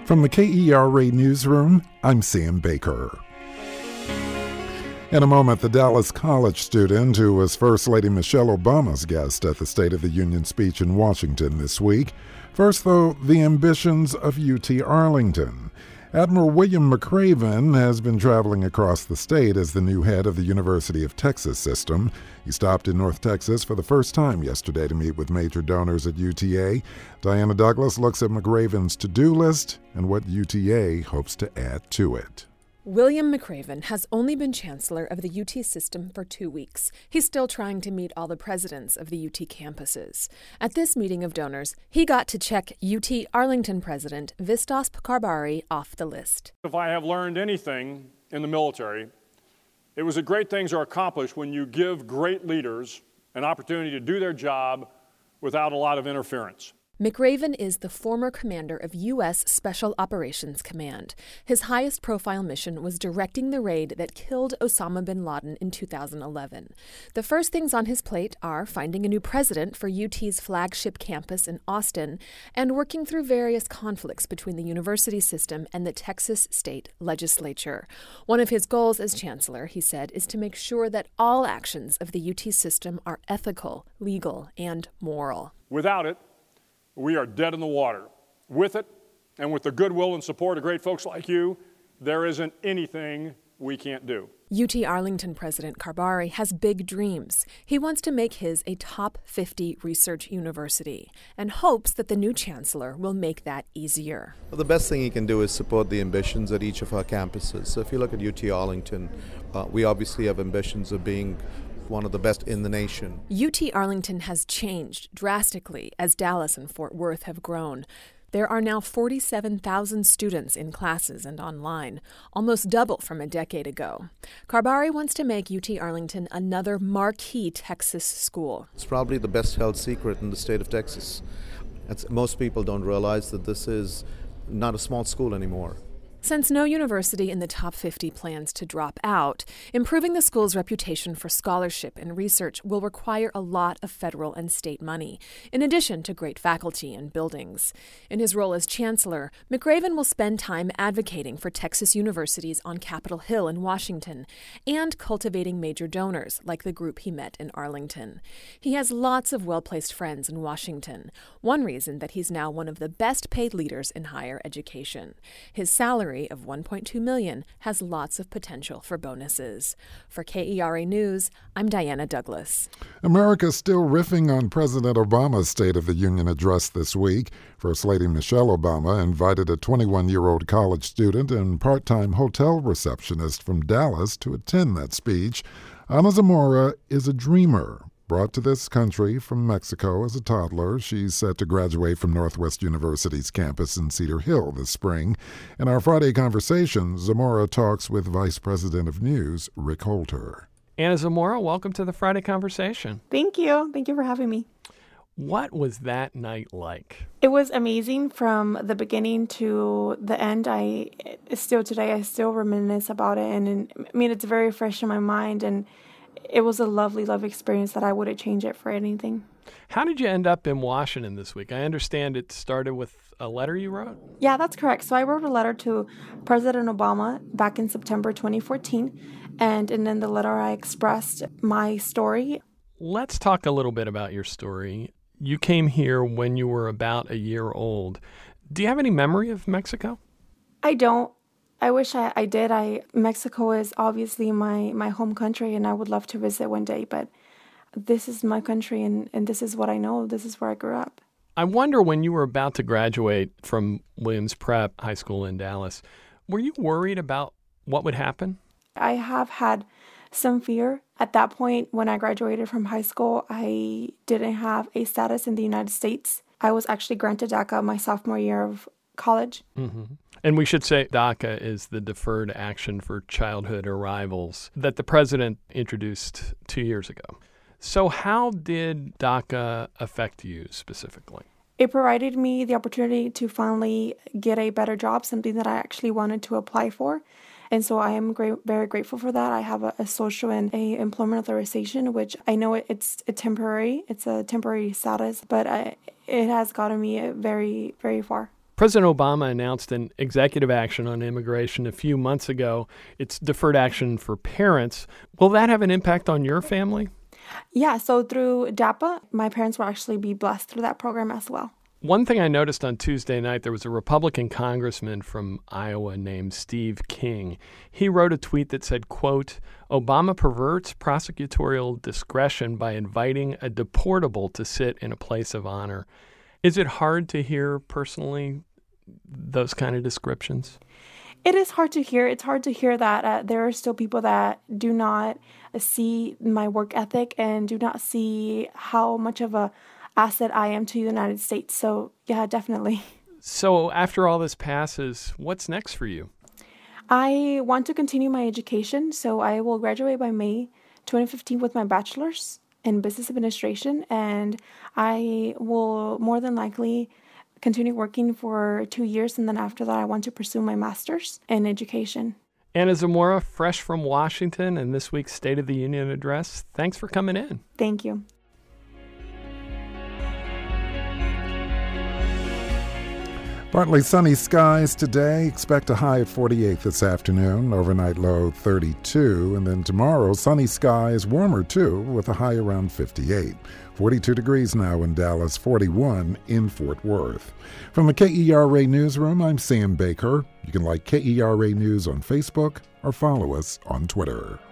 From the KERA Newsroom, I'm Sam Baker. In a moment, the Dallas College student who was First Lady Michelle Obama's guest at the State of the Union speech in Washington this week. First, though, the ambitions of UT Arlington. Admiral William McRaven has been traveling across the state as the new head of the University of Texas system. He stopped in North Texas for the first time yesterday to meet with major donors at UTA. Diana Douglas looks at McRaven's to-do list and what UTA hopes to add to it. William McRaven has only been chancellor of the UT system for 2 weeks. He's still trying to meet all the presidents of the UT campuses. At this meeting of donors, he got to check UT Arlington president Vistos Karbari off the list. If I have learned anything in the military, it was that great things are accomplished when you give great leaders an opportunity to do their job without a lot of interference. McRaven is the former commander of U.S. Special Operations Command. His highest profile mission was directing the raid that killed Osama bin Laden in 2011. The first things on his plate are finding a new president for UT's flagship campus in Austin and working through various conflicts between the university system and the Texas state legislature. One of his goals as chancellor, he said, is to make sure that all actions of the UT system are ethical, legal, and moral. Without it, we are dead in the water. With it, and with the goodwill and support of great folks like you, there isn't anything we can't do. UT Arlington President Karbari has big dreams. He wants to make his a top 50 research university and hopes that the new chancellor will make that easier. Well, the best thing he can do is support the ambitions at each of our campuses. So if you look at UT Arlington, we obviously have ambitions of being one of the best in the nation. UT Arlington has changed drastically as Dallas and Fort Worth have grown. There are now 47,000 students in classes and online, almost double from a decade ago. Karbari wants to make UT Arlington another marquee Texas school. It's probably the best held secret in the state of Texas. Most people don't realize that this is not a small school anymore. Since no university in the top 50 plans to drop out, improving the school's reputation for scholarship and research will require a lot of federal and state money, in addition to great faculty and buildings. In his role as chancellor, McRaven will spend time advocating for Texas universities on Capitol Hill in Washington and cultivating major donors like the group he met in Arlington. He has lots of well-placed friends in Washington, one reason that he's now one of the best-paid leaders in higher education. His salary of $1.2 million has lots of potential for bonuses. For KERA News, I'm Diana Douglas. America's still riffing on President Obama's State of the Union address this week. First Lady Michelle Obama invited a 21-year-old college student and part-time hotel receptionist from Dallas to attend that speech. Ana Zamora is a dreamer. Brought to this country from Mexico as a toddler, she's set to graduate from Northwest University's campus in Cedar Hill this spring. In our Friday conversation, Zamora talks with Vice President of News, Rick Holter. Ana Zamora, welcome to the Friday Conversation. Thank you. Thank you for having me. What was that night like? It was amazing from the beginning to the end. I still reminisce about it. And it's very fresh in my mind. And it was a lovely experience that I wouldn't change it for anything. How did you end up in Washington this week? I understand it started with a letter you wrote? Yeah, that's correct. So I wrote a letter to President Obama back in September 2014. And in the letter, I expressed my story. Let's talk a little bit about your story. You came here when you were about a year old. Do you have any memory of Mexico? I don't. I wish I did. Mexico is obviously my home country, and I would love to visit one day, but this is my country, and this is what I know. This is where I grew up. I wonder, when you were about to graduate from Williams Prep High School in Dallas, were you worried about what would happen? I have had some fear. At that point, when I graduated from high school, I didn't have a status in the United States. I was actually granted DACA my sophomore year of college. Mm-hmm. And we should say DACA is the Deferred Action for Childhood Arrivals that the president introduced 2 years ago. So how did DACA affect you specifically? It provided me the opportunity to finally get a better job, something that I actually wanted to apply for. And so I am very grateful for that. I have a social and a employment authorization, which I know it's temporary. It's a temporary status, but it has gotten me very, very far. President Obama announced an executive action on immigration a few months ago. It's deferred action for parents. Will that have an impact on your family? Yeah, so through DAPA, my parents will actually be blessed through that program as well. One thing I noticed on Tuesday night, there was a Republican congressman from Iowa named Steve King. He wrote a tweet that said, quote, "Obama perverts prosecutorial discretion by inviting a deportable to sit in a place of honor." Is it hard to hear personally those kind of descriptions? It is hard to hear. It's hard to hear that there are still people that do not see my work ethic and do not see how much of a asset I am to the United States. So, yeah, definitely. So after all this passes, what's next for you? I want to continue my education, so I will graduate by May 2015 with my bachelor's in business administration, and I will more than likely continue working for 2 years, and then after that I want to pursue my master's in education. Anna Zamora, fresh from Washington and this week's State of the Union address, thanks for coming in. Thank you. Partly sunny skies today. Expect a high of 48 this afternoon. Overnight low 32. And then tomorrow, sunny skies, warmer too, with a high around 58. 42 degrees now in Dallas, 41 in Fort Worth. From the KERA Newsroom, I'm Sam Baker. You can like KERA News on Facebook or follow us on Twitter.